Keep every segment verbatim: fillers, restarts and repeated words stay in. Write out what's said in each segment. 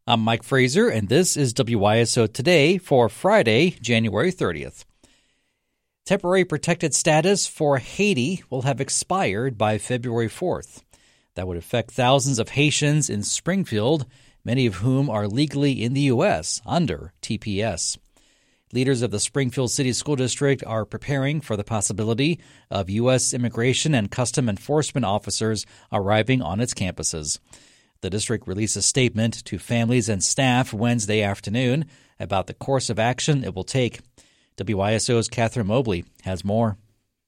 I'm Mike Fraser, and this is W Y S O Today for Friday, January thirtieth. Temporary protected status for Haiti will have expired by February fourth. That would affect thousands of Haitians in Springfield, many of whom are legally in the U S under T P S. Leaders of the Springfield City School District are preparing for the possibility of U S immigration and custom enforcement officers arriving on its campuses. The district released a statement to families and staff Wednesday afternoon about the course of action it will take. W Y S O's Catherine Mobley has more.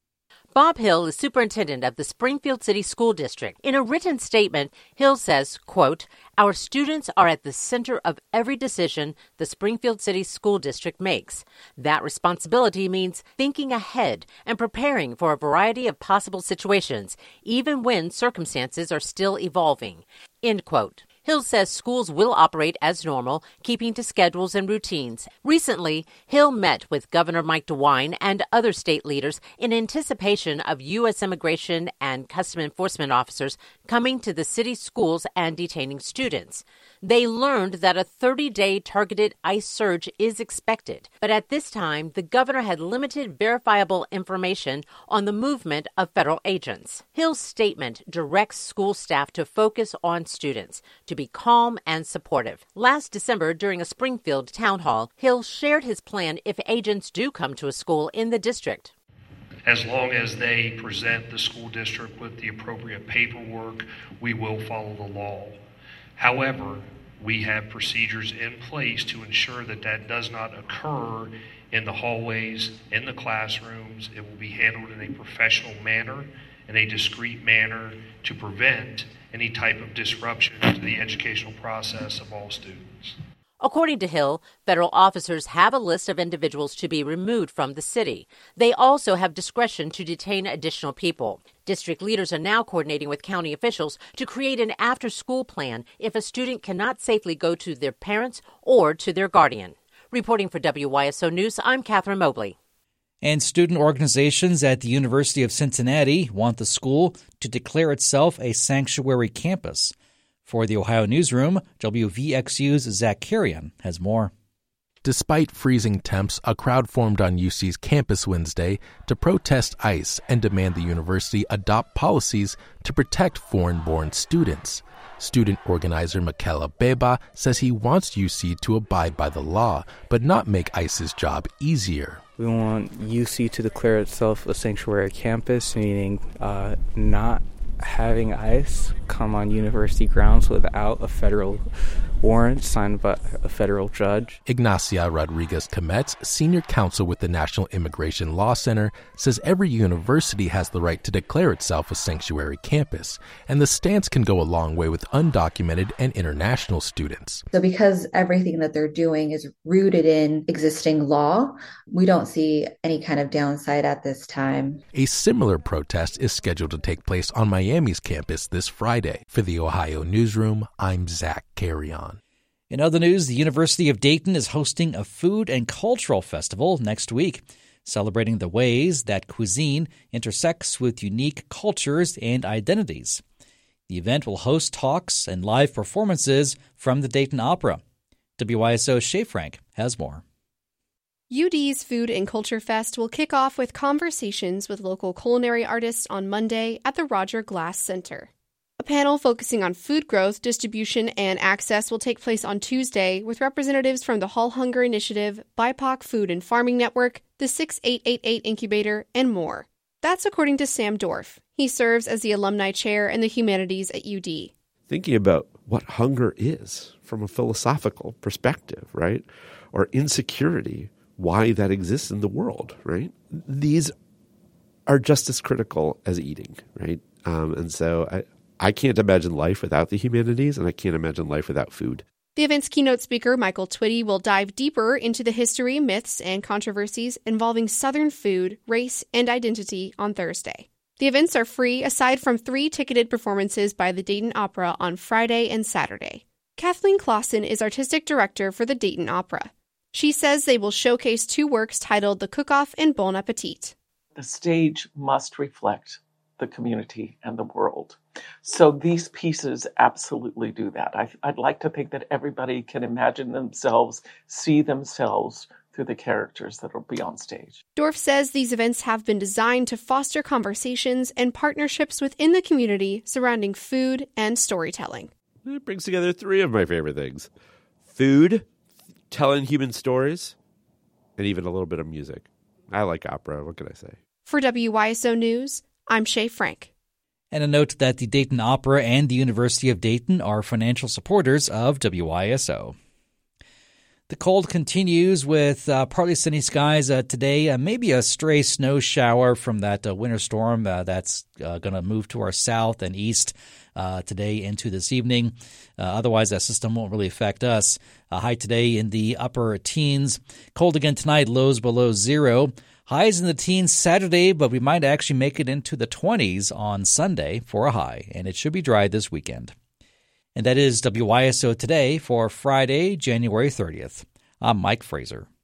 Bob Hill is superintendent of the Springfield City School District. In a written statement, Hill says, quote, "Our students are at the center of every decision the Springfield City School District makes. That responsibility means thinking ahead and preparing for a variety of possible situations, even when circumstances are still evolving." End quote. Hill says schools will operate as normal, keeping to schedules and routines. Recently, Hill met with Governor Mike DeWine and other state leaders in anticipation of U S immigration and custom enforcement officers coming to the city schools and detaining students. They learned that a thirty-day targeted ICE surge is expected, but at this time, the governor had limited verifiable information on the movement of federal agents. Hill's statement directs school staff to focus on students, to be calm and supportive. Last December, during a Springfield town hall, Hill shared his plan if agents do come to a school in the district. As long as they present the school district with the appropriate paperwork, we will follow the law. However, we have procedures in place to ensure that that does not occur in the hallways, in the classrooms. It will be handled in a professional manner, in a discreet manner, to prevent any type of disruption to the educational process of all students. According to Hill, federal officers have a list of individuals to be removed from the city. They also have discretion to detain additional people. District leaders are now coordinating with county officials to create an after-school plan if a student cannot safely go to their parents or to their guardian. Reporting for W Y S O News, I'm Catherine Mobley. And student organizations at the University of Cincinnati want the school to declare itself a sanctuary campus. For the Ohio Newsroom, W V X U's Zach Carrion has more. Despite freezing temps, a crowd formed on U C's campus Wednesday to protest ICE and demand the university adopt policies to protect foreign-born students. Student organizer Michaela Beba says he wants U C to abide by the law, but not make ICE's job easier. We want U C to declare itself a sanctuary campus, meaning uh, not having ICE come on university grounds without a federal warrant signed by a federal judge. Ignacia Rodriguez-Cometz, senior counsel with the National Immigration Law Center, says every university has the right to declare itself a sanctuary campus, and the stance can go a long way with undocumented and international students. So because everything that they're doing is rooted in existing law, we don't see any kind of downside at this time. A similar protest is scheduled to take place on Miami's campus this Friday. For the Ohio Newsroom, I'm Zach Carrion. In other news, the University of Dayton is hosting a food and cultural festival next week, celebrating the ways that cuisine intersects with unique cultures and identities. The event will host talks and live performances from the Dayton Opera. W Y S O's Shay Frank has more. U D's Food and Culture Fest will kick off with conversations with local culinary artists on Monday at the Roger Glass Center. A panel focusing on food growth, distribution, and access will take place on Tuesday with representatives from the Hall Hunger Initiative, B I P O C Food and Farming Network, the six eight eight eight Incubator, and more. That's according to Sam Dorff. He serves as the alumni chair in the humanities at U D. Thinking about what hunger is from a philosophical perspective, right? Or insecurity, why that exists in the world, right? These are just as critical as eating, right? Um, and so I, I can't imagine life without the humanities, and I can't imagine life without food. The event's keynote speaker, Michael Twitty, will dive deeper into the history, myths, and controversies involving Southern food, race, and identity on Thursday. The events are free aside from three ticketed performances by the Dayton Opera on Friday and Saturday. Kathleen Clausen is artistic director for the Dayton Opera. She says they will showcase two works titled The Cook-Off and Bon Appetit. The stage must reflect the community and the world. So these pieces absolutely do that. I, I'd like to think that everybody can imagine themselves, see themselves through the characters that will be on stage. Dorff says these events have been designed to foster conversations and partnerships within the community surrounding food and storytelling. It brings together three of my favorite things: food, telling human stories, and even a little bit of music. I like opera. What can I say? For W Y S O News, I'm Shay Frank. And a note that the Dayton Opera and the University of Dayton are financial supporters of W Y S O. The cold continues with uh, partly sunny skies uh, today. Uh, maybe a stray snow shower from that uh, winter storm uh, that's uh, going to move to our south and east uh, today into this evening. Uh, otherwise, that system won't really affect us. Uh, high today in the upper teens. Cold again tonight, lows below zero. Highs in the teens Saturday, but we might actually make it into the twenties on Sunday for a high, and it should be dry this weekend. And that is W Y S O Today for Friday, January thirtieth. I'm Mike Fraser.